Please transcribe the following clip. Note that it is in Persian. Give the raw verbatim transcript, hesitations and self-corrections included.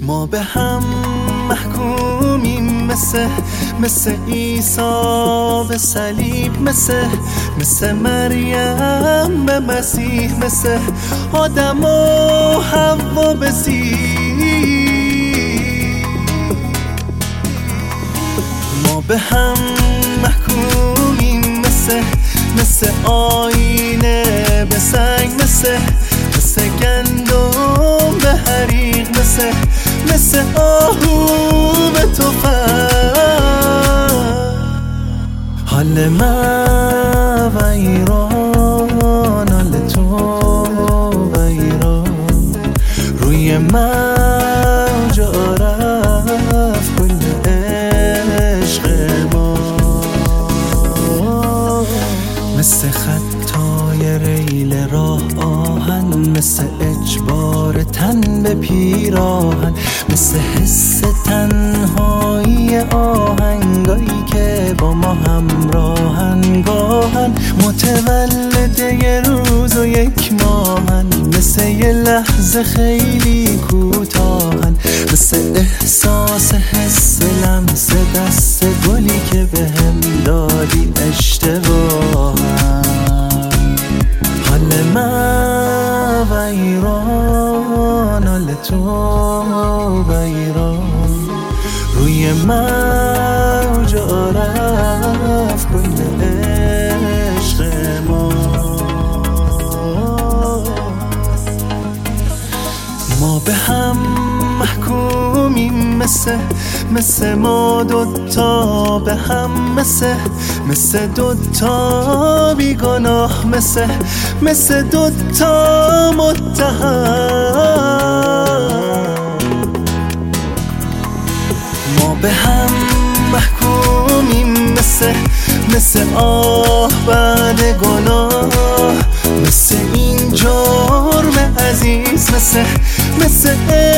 ما به هم محکومیم، مثل مثل عیسی به صلیب، مثل مثل مریم به مسیح، مثل آدم و حوا به زیر. ما به هم محکومیم، مثل مثل آینه به سنگ، مثل مثل گندم به حریق، مثل مثل آهو به تفنگ. حال من ویران، حال تو ویران، روی من جا رفت کل عشق ما. مثل خطای ریل راه آهن، مثل اجبار تن به پیراهن، مثل حس تنهایی آهنگایی که با ما همراهن، گاهن متولد یه روز و یک ماهن، مثل یه لحظه خیلی کوتاهن، مثل احساس حس لمس دست گلی که به هم دادی اشتباهن. حال من ویران، حال تو ویران، روی من جا رفت کل عشق ما. ما به هم محکومیم، مثل مثل ما دوتا به هم، مثل مثل دوتا بیگناه، مثل مثل دوتا متهم. ما به هم محکومیم، مثل مثل آه بعد گناه، مثل این جرم عزیز، مثل مثل